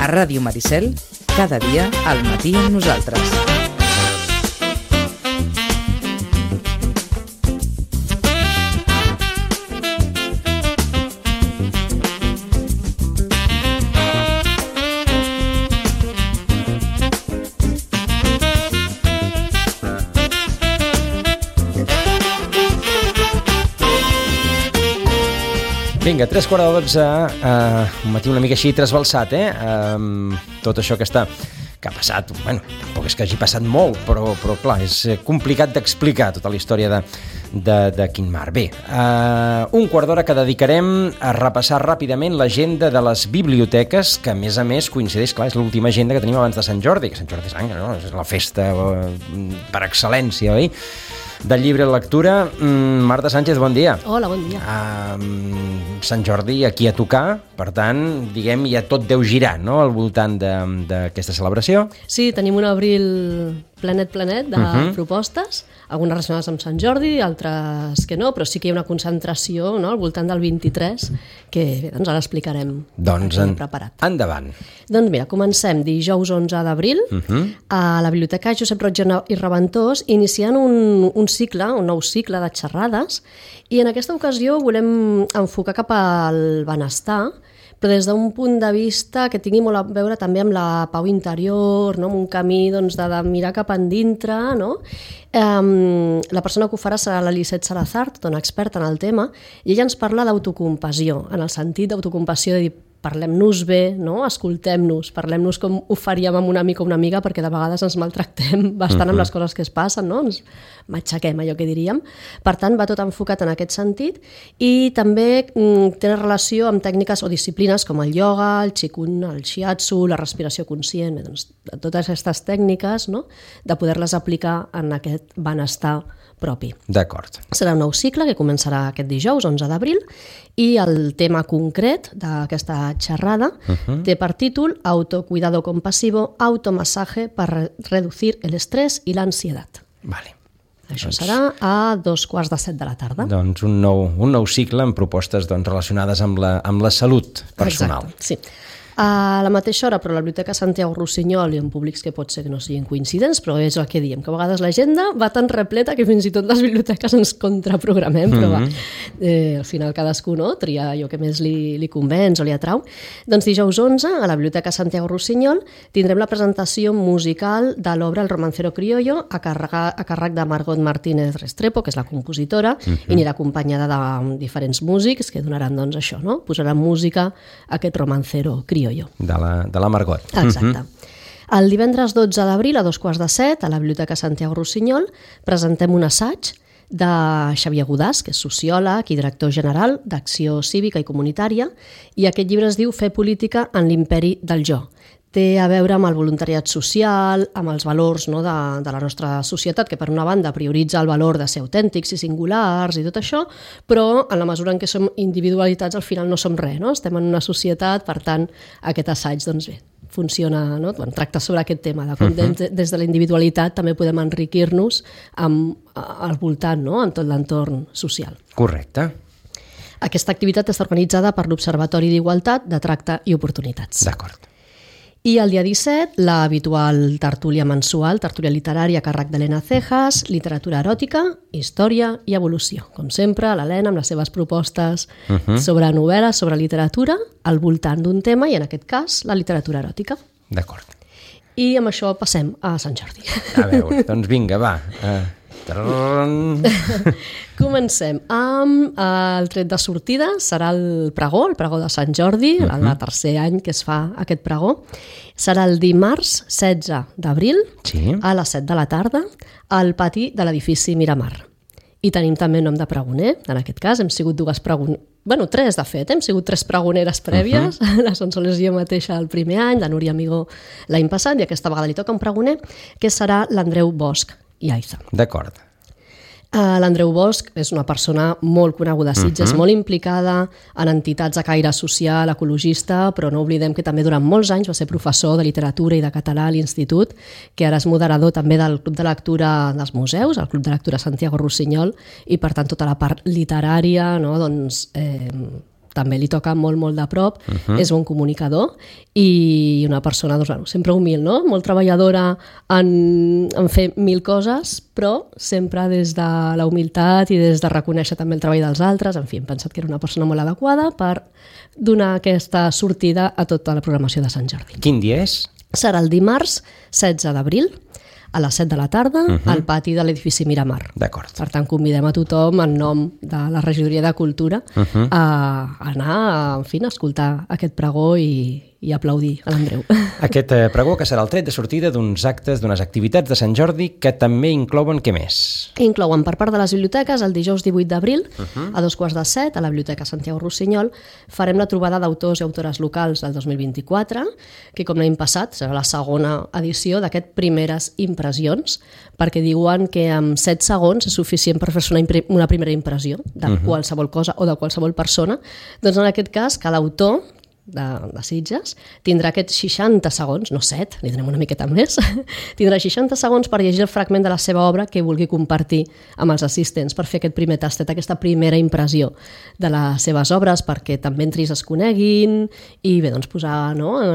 A Ràdio Maricel, cada dia al matí amb nosaltres. Vinga, 3:15, un matí una mica així trasbalsat, tot això que ha passat, bueno, tampoc és que hagi passat molt, però clar, és complicat d'explicar tota la història de Quim Mar. Bé, 1/4 que dedicarem a repassar ràpidament l'agenda de les biblioteques, que a més coincideix, clar, és l'última agenda que tenim abans de Sant Jordi, que Sant Jordi és no? És la festa per excel·lència, oi? Del llibre i lectura. Marta Sánchez, bon dia. Hola, bon dia. Sant Jordi aquí a tocar, per tant, diguem, ja tot deu girar, no?, al voltant d'aquesta celebració. Sí, tenim un abril plenet de propostes, algunes relacionades amb Sant Jordi, altres que no, però sí que hi ha una concentració, no?, al voltant del 23, que bé, doncs ara explicarem. Doncs endavant. Doncs mira, comencem dijous 11 d'abril a la Biblioteca Josep Roig i Reventós, iniciant un nou cicle de xerrades, i en aquesta ocasió volem enfocar cap al benestar, però des d'un punt de vista que tingui molt a veure també amb la pau interior, no? Amb un camí doncs, de mirar cap endintre. No? La persona que ho farà serà la Lisette Salazar, tota una experta en el tema, i ella ens parla d'autocompassió, en el sentit d'autocompassió de dir parlem-nos bé, no? Escoltem-nos, parlem-nos com ho faríem amb un amic o una amiga, perquè de vegades ens maltractem bastant amb les coses que es passen, no? Ens matxaquem, allò que diríem. Per tant, va tot enfocat en aquest sentit, i també té relació amb tècniques o disciplines com el ioga, el qigong, el shiatsu, la respiració conscient, doncs, totes aquestes tècniques, no?, de poder-les aplicar en aquest benestar propi. D'acord. Serà un nou cicle que començarà aquest dijous, 11 d'abril, i el tema concret d'aquesta xerrada té per títol Autocuidado compasivo, automasaje per reducir el estrès i l'ansietat. Vale. Això serà a 2:15 de la tarda. Doncs un nou cicle amb propostes relacionades amb la salut personal. Exacte, sí. A la mateixa hora, però a la Biblioteca Santiago Rossinyol i en públics que pot ser que no siguin coincidents, però és el que diem, que a vegades l'agenda va tan repleta que fins i tot les biblioteques ens contraprogramem, però al final cadascú tria allò que més li convenç o li atrau. Doncs dijous 11, a la Biblioteca Santiago Rossinyol, tindrem la presentació musical de l'obra El romancero criollo, a càrrec de Margot Martínez Restrepo, que és la compositora, i anirà acompanyada de diferents músics que donaran doncs això, no? Posaran música a aquest romancero criollo. De la Margot. Exacte. El divendres 12 d'abril a 2:15 a la Biblioteca Santiago Rossinyol presentem un assaig de Xavier Godàs, que és sociòleg i director general d'Acció Cívica i Comunitària, i aquest llibre es diu Fer política en l'imperi del jo. Té a veure amb el voluntariat social, amb els valors, no, de la nostra societat, que per una banda prioritza el valor de ser autèntics i singulars i tot això, però en la mesura en què som individualitats al final no som res, no? Estem en una societat, per tant aquest assaig doncs bé, funciona, no? Tracta sobre aquest tema, de com des de la individualitat també podem enriquir-nos al voltant, no? En tot l'entorn social. Correcte. Aquesta activitat està organitzada per l'Observatori d'Igualtat, de Tracte i Oportunitats. D'acord. I el dia 17, l'habitual tertúlia mensual, tertúlia literària a càrrec d'Helena Cejas, literatura eròtica, història i evolució. Com sempre, l'Helena amb les seves propostes sobre novel·les, sobre literatura, al voltant d'un tema, i en aquest cas, la literatura eròtica. D'acord. I amb això passem a Sant Jordi. A veure, doncs vinga, va. Comencem amb el tret de sortida, serà el pregó de Sant Jordi, el tercer any que es fa aquest pregó. Serà el dimarts 16 d'abril a les 7 de la tarda al pati de l'edifici Miramar. I tenim també nom de pregoner, en aquest cas hem sigut tres de fet, hem sigut 3 pregoneres prèvies, la Sonsoles i jo mateixa el primer any, la Núria Amigó l'any passat, i aquesta vegada li toca un pregoner, que serà l'Andreu Bosch i Aiza. D'acord. L'Andreu Bosch és una persona molt coneguda a Sitges, molt implicada en entitats de caire social, ecologista, però no oblidem que també durant molts anys va ser professor de literatura i de català a l'Institut, que ara és moderador també del Club de Lectura dels Museus, el Club de Lectura Santiago Rossinyol, i per tant tota la part literària, no, doncs, també li toca molt, molt de prop, és bon comunicador i una persona, doncs, bueno, sempre humil, no? Molt treballadora en fer 1000 coses, però sempre des de la humilitat i des de reconèixer també el treball dels altres. En fi, hem pensat que era una persona molt adequada per donar aquesta sortida a tota la programació de Sant Jordi. Quin dia és? Serà el dimarts 16 d'abril, a les 7 de la tarda, al pati de l'edifici Miramar. D'acord. Per tant, convidem a tothom, en nom de la Regidoria de Cultura, a anar, en fi, a escoltar aquest pregó i aplaudir a l'Andreu. Aquest pregó que serà el tret de sortida d'uns actes, d'unes activitats de Sant Jordi que també inclouen què més? Inclouen per part de les biblioteques el dijous 18 d'abril a 14:45 a la Biblioteca Santiago Rossinyol farem la trobada d'autors i autores locals del 2024, que com l'any passat serà la segona edició d'aquest Primeres Impressions, perquè diuen que en 7 segons és suficient per fer-se una primera impressió de qualsevol cosa o de qualsevol persona. Doncs en aquest cas, cada autor de Sitges tindrà aquests 60 segons, no 7, li donem una miqueta més, tindrà 60 segons per llegir el fragment de la seva obra que vulgui compartir amb els assistents per fer aquest primer tastet, aquesta primera impressió de les seves obres, perquè també entre ells es coneguin i bé, doncs posar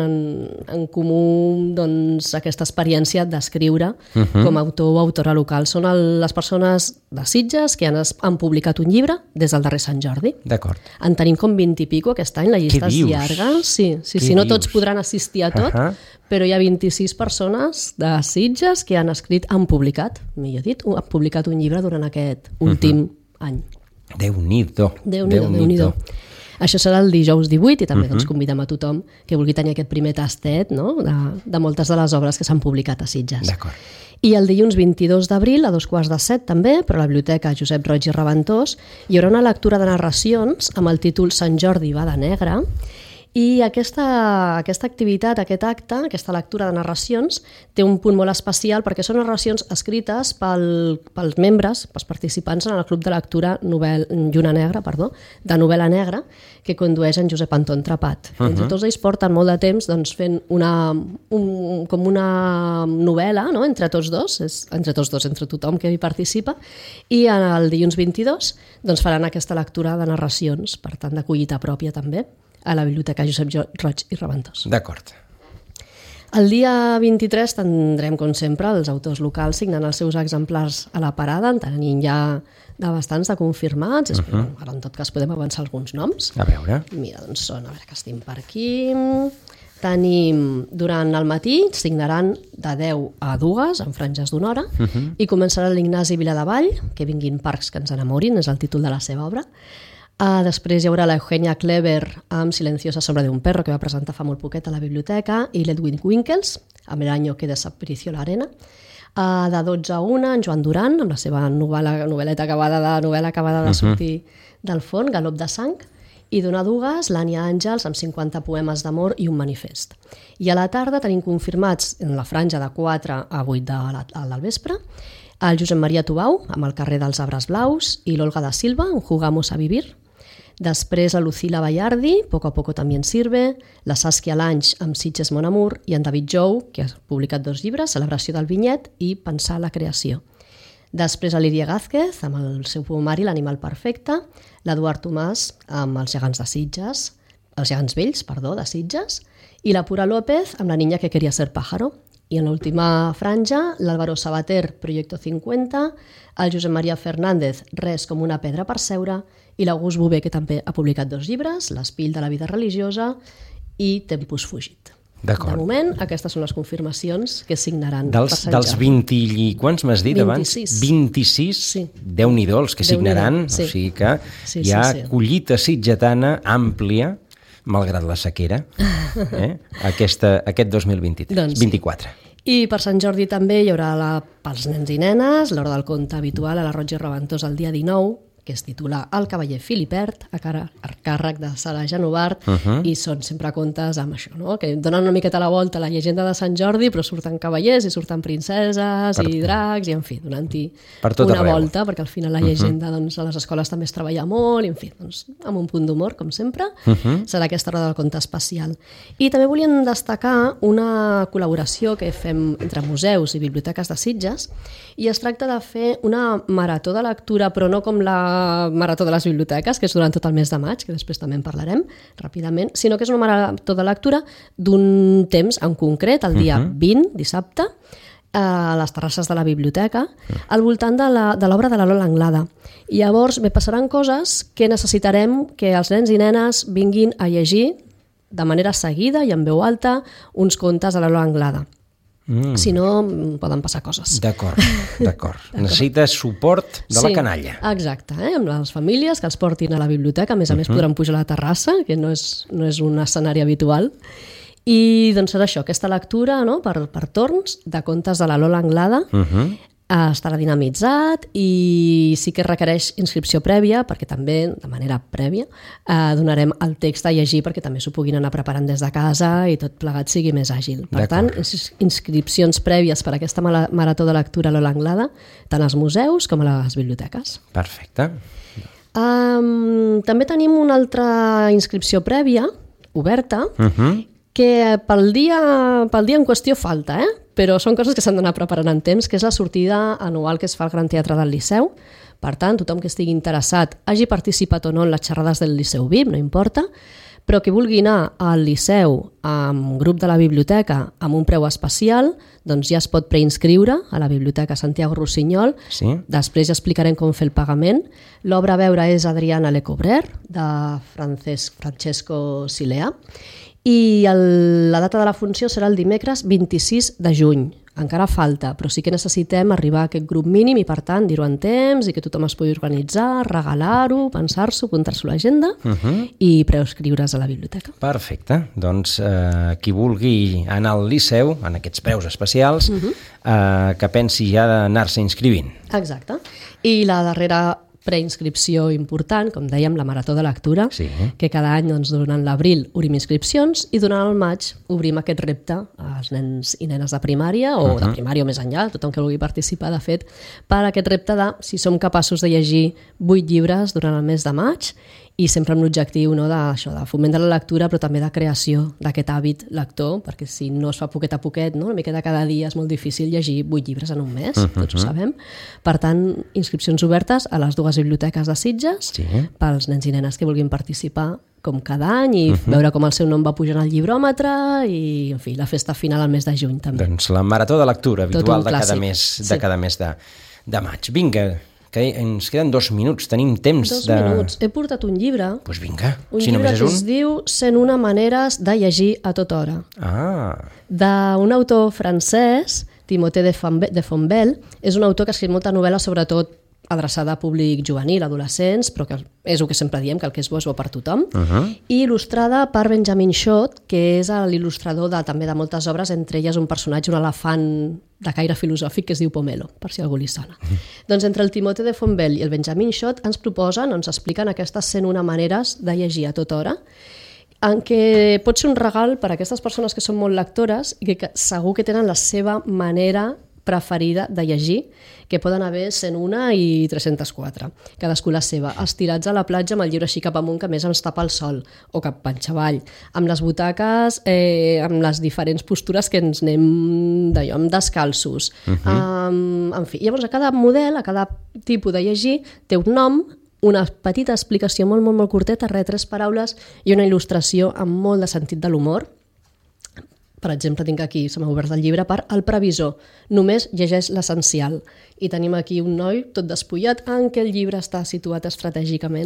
en comú doncs, aquesta experiència d'escriure com a autor o autora local. Són les persones de Sitges que han publicat un llibre des del darrer Sant Jordi. D'acord. En tenim com 20 i pico aquest any, la llista és llarga. Sí, no tots podran assistir a tot, però hi ha 26 persones de Sitges que han publicat, millor dit, han publicat un llibre durant aquest últim any. Déu-n'hi-do. Déu-n'hi-do. Això serà el dijous 18 i també doncs, convidem a tothom que vulgui tenir aquest primer tastet, no? de moltes de les obres que s'han publicat a Sitges. D'acord. I el dilluns 22 d'abril, a 14:45 també, però a la Biblioteca Josep Roig i Raventós, hi haurà una lectura de narracions amb el títol Sant Jordi va de negre. I aquesta activitat, aquest acte, aquesta lectura de narracions, té un punt molt especial perquè són narracions escrites pels membres, pels participants en el Club de Lectura Lluna Negra, de novel·la negra, que condueix en Josep Anton Trapat. Entre tots ells porten molt de temps doncs, fent com una novel·la, no? entre tothom que hi participa, i el dilluns 22 doncs, faran aquesta lectura de narracions, per tant, de collita pròpia també, a la Biblioteca Josep Roig i Raventós. D'acord. El dia 23 tindrem, com sempre, els autors locals signant els seus exemplars a la parada, en tenim ja de bastants de confirmats. Ara, en tot cas, podem avançar alguns noms. A veure. Mira, doncs són, a veure que estem per aquí. Tenim, durant el matí, signaran de 10 a 2, en franges d'una hora, i començarà l'Ignasi Viladevall, que vinguin parcs que ens enamorin, és el títol de la seva obra. Després hi haurà la Eugenia Clever amb Silenciosa sombra d'un perro, que va presentar fa molt poquet a la biblioteca, i l'Edwin Winkels, amb El año que desapareció la arena. De 12 a 1, en Joan Duran, amb la seva novel·la acabada de sortir del forn, Galop de sang, i d'una a 2, l'Ània Àngels, amb 50 poemes d'amor i un manifest. I a la tarda tenim confirmats, en la franja de 4 a 8 del vespre, el Josep Maria Tubau, amb El carrer dels arbres blaus, i l'Olga da Silva, amb Jugamos a vivir. Després la Lucila Bayardi, Poco a poco también sirve, la Saskia Lange amb Sitges Mon Amour i en David Jou, que ha publicat 2 llibres, Celebració del vinyet i Pensar la creació. Després la Lídia Gázquez amb el seu poemari L'animal perfecte, l'Eduard Tomàs amb Els gegants de Sitges, Els gegants vells, de Sitges, i la Pura López amb La niña que quería ser pájaro. I en l'última franja, l'Álvaro Sabater, Proyecto 50, el Josep Maria Fernández, Res com una pedra per seure, i l'August Bové, que també ha publicat 2 llibres, L'espill de la vida religiosa i Tempus fugit. D'acord. De moment, aquestes són les confirmacions que signaran per Sant Jordi. Dels 20 i quants m'has dit 26. abans? 26? Sí. Déu-n'hi-do els que signaran, sí. O sigui que hi ha collita sitgetana àmplia, malgrat la sequera, aquest 2023, doncs 24. I per Sant Jordi també hi haurà pels nens i nenes l'hora del conte habitual a la Roig i Raventós el dia 19, que es titula El cavaller Filibert, a càrrec de Sara Genovart, i són sempre contes amb això, no? Que donen una miqueta la volta a la llegenda de Sant Jordi, però surten cavallers i surten princeses i dracs, i en fi, donant-hi una volta, perquè al final la llegenda doncs, a les escoles també es treballa molt, i en fi, doncs, amb un punt d'humor, com sempre, serà aquesta hora del conte especial. I també volíem destacar una col·laboració que fem entre museus i biblioteques de Sitges, i es tracta de fer una marató de lectura, però no com la marató de les biblioteques, que és durant tot el mes de maig, que després també en parlarem ràpidament, sinó que és una marató de lectura d'un temps en concret, el dia 20, dissabte, a les terrasses de la biblioteca, al voltant de l'obra de la Lola Anglada. I llavors passaran coses que necessitarem que els nens i nenes vinguin a llegir de manera seguida i en veu alta uns contes de la Lola Anglada. Si no, poden passar coses. D'acord. Necessita suport de la canalla. Exacte, amb les famílies que els portin a la biblioteca. A més podran pujar a la terrassa, que no és un escenari habitual. I doncs és això, aquesta lectura, no?, per torns de contes de la Lola Anglada. Estarà dinamitzat i sí que requereix inscripció prèvia, perquè també, de manera prèvia, donarem el text a llegir perquè també s'ho puguin anar preparant des de casa i tot plegat sigui més àgil. Per tant, inscripcions prèvies per a aquesta marató de lectura Lola Anglada, tant als museus com a les biblioteques. Perfecte. També tenim una altra inscripció prèvia, oberta, que pel dia en qüestió falta, però són coses que s'han d'anar preparant en temps, que és la sortida anual que es fa al Gran Teatre del Liceu. Per tant, tothom que estigui interessat, hagi participat o no en les xerrades del Liceu VIP, no importa, però que vulgui anar al Liceu amb grup de la biblioteca amb un preu especial, doncs ja es pot preinscriure a la Biblioteca Santiago Rossinyol. Sí. Després ja explicarem com fer el pagament. L'obra a veure és Adriana Lecobrer, de Francesco Silea, i la data de la funció serà el dimecres 26 de juny. Encara falta, però sí que necessitem arribar a aquest grup mínim i, per tant, dir-ho en temps i que tothom es pugui organitzar, regalar-ho, pensar-s'ho, apuntar-s'ho a l'agenda i preuscriure's a la biblioteca. Perfecte. Doncs qui vulgui anar al Liceu, en aquests preus especials, que pensi ja d'anar-se inscrivint. Exacte. I la darrera preinscripció important, com dèiem, la marató de lectura, que cada any durant l'abril obrim inscripcions i durant el maig obrim aquest repte als nens i nenes de primària o de primària o més enllà, tothom que vulgui participar, de fet, per aquest repte de si som capaços de llegir 8 llibres durant el mes de maig i sempre amb l'objectiu de foment de la lectura, però també de creació d'aquest hàbit lector, perquè si no es fa poquet a poquet, una miqueta cada dia, és molt difícil llegir 8 llibres en un mes, tots ho sabem. Per tant, inscripcions obertes a les 2 biblioteques de Sitges, pels nens i nenes que vulguin participar com cada any i veure com el seu nom va pujant al llibròmetre i, en fi, la festa final al mes de juny també. Doncs la marató de lectura habitual de cada mes de maig. Vinga, que ens queden 2 minuts, tenim temps 2 minuts. He portat un llibre. Doncs vinga, si només és un. Un llibre que es diu 101 maneres de llegir a tota hora. D'un autor francès, Timothée de Fonbelle. És un autor que ha escrit molta novel·la, sobretot adreçada a públic juvenil, adolescents, però que és el que sempre diem, que el que és bo per tothom, i il·lustrada per Benjamin Schott, que és l'il·lustrador també de moltes obres, entre elles un personatge, un elefant de caire filosòfic que es diu Pomelo, per si algú li sona. Doncs entre el Timothée de Fonbelle i el Benjamin Schott ens proposen, ens expliquen aquestes 101 maneres de llegir a tota hora, en què pot ser un regal per a aquestes persones que són molt lectores i que segur que tenen la seva manera preferida de llegir, que poden haver 101 i 304, cadascú la seva, estirats a la platja amb el llibre així cap amunt, que més ens tapa el sol, o cap panxa avall, amb les butaques, amb les diferents postures que ens anem d'allò, amb descalços. En fi, llavors a cada model, a cada tipus de llegir, té un nom, una petita explicació molt, molt, molt curteta, 3 paraules i una il·lustració amb molt de sentit de l'humor. Per exemple, tinc aquí, se m'ha obert el llibre per El previsor, només llegeix l'essencial. I tenim aquí un noi tot despullat en què el llibre està situat estratègicament.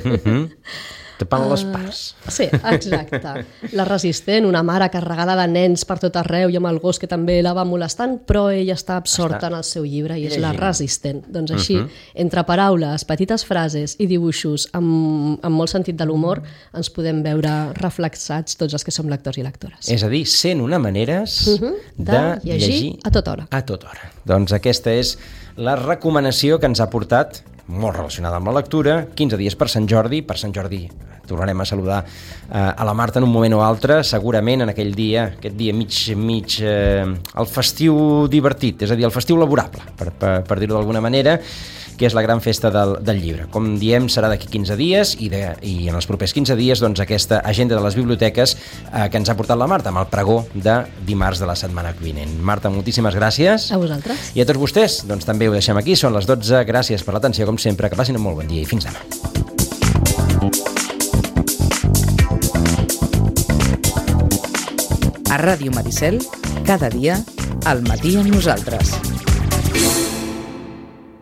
Tapant les parts. Sí, exacte. La resistent, una mare carregada de nens per tot arreu i amb el gos que també la va molestant, però ella està absorta en el seu llibre i és la resistent. Doncs així, entre paraules, petites frases i dibuixos amb molt sentit de l'humor, ens podem veure reflexats tots els que som lectors i lectores. És a dir, 101 maneres de llegir a tota hora. A tota hora. Doncs aquesta és la recomanació que ens ha portat, molt relacionada amb la lectura, 15 dies per Sant Jordi. Per Sant Jordi tornarem a saludar a la Marta en un moment o altre, segurament en aquell dia, aquest dia mig el festiu divertit, és a dir, el festiu laborable, per dir-ho d'alguna manera, que és la gran festa del llibre. Com diem, serà d'aquí 15 dies i en els propers 15 dies doncs, aquesta agenda de les biblioteques que ens ha portat la Marta amb el pregó de dimarts de la setmana vinent. Marta, moltíssimes gràcies. A vosaltres. I a tots vostès, doncs també ho deixem aquí, són les 12. Gràcies per l'atenció, com sempre, que passin un molt bon dia i fins demà. A Ràdio Maricel, cada dia, al matí amb nosaltres.